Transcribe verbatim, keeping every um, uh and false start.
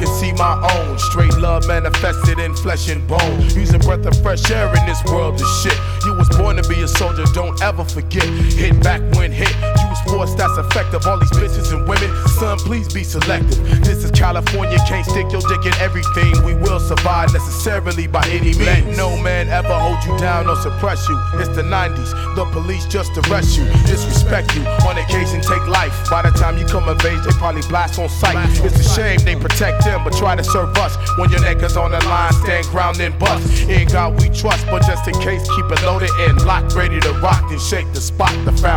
can see my own. Straight love manifested in flesh and bone. Using breath of fresh air in this world is shit. You was born to be a soldier, don't ever forget. Hit back when hit. Use force that's effective. All these bitches and women, son, please be selective. This is California, can't stick your dick in everything. We will survive necessarily by any means. Let no man ever hold you down or suppress you. It's the nineties, the police just arrest you, disrespect you, on occasion take life. By the time you come of age, they probably blast on sight. It's a shame they protect them, but try to serve us. When your neck is on the line, stand ground and bust. In God we trust, but just in case, keep it loaded and locked, ready to rock and shake the spot. The found